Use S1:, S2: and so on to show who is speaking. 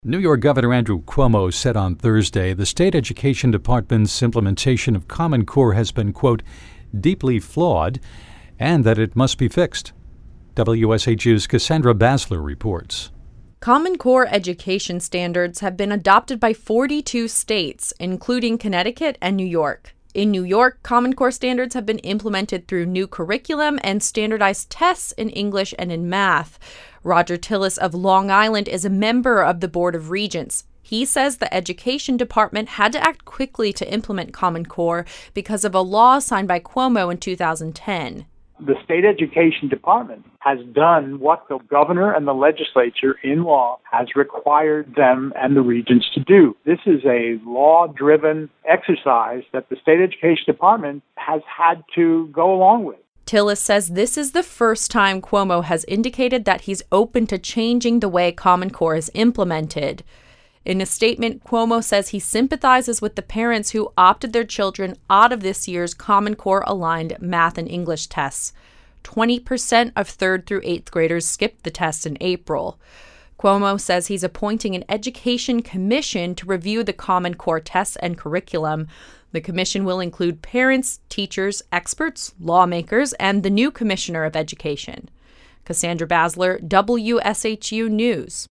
S1: New York Governor Andrew Cuomo said on Thursday the state education department's implementation of Common Core has been, quote, deeply flawed and that it must be fixed. WSHU's Cassandra Basler reports.
S2: Common Core education standards have been adopted by 42 states, including Connecticut and New York. In New York, Common Core standards have been implemented through new curriculum and standardized tests in English and in math. Roger Tillis of Long Island is a member of the Board of Regents. He says the Education Department had to act quickly to implement Common Core because of a law signed by Cuomo in 2010.
S3: The state education department has done what the governor and the legislature in law has required them and the regents to do. This is a law-driven exercise that the state education department has had to go along with.
S2: Tillis says this is the first time Cuomo has indicated that he's open to changing the way Common Core is implemented. In a statement, Cuomo says he sympathizes with the parents who opted their children out of this year's Common Core-aligned math and English tests. 20% of 3rd through 8th graders skipped the test in April. Cuomo says he's appointing an education commission to review the Common Core tests and curriculum. The commission will include parents, teachers, experts, lawmakers, and the new commissioner of education. Cassandra Basler, WSHU News.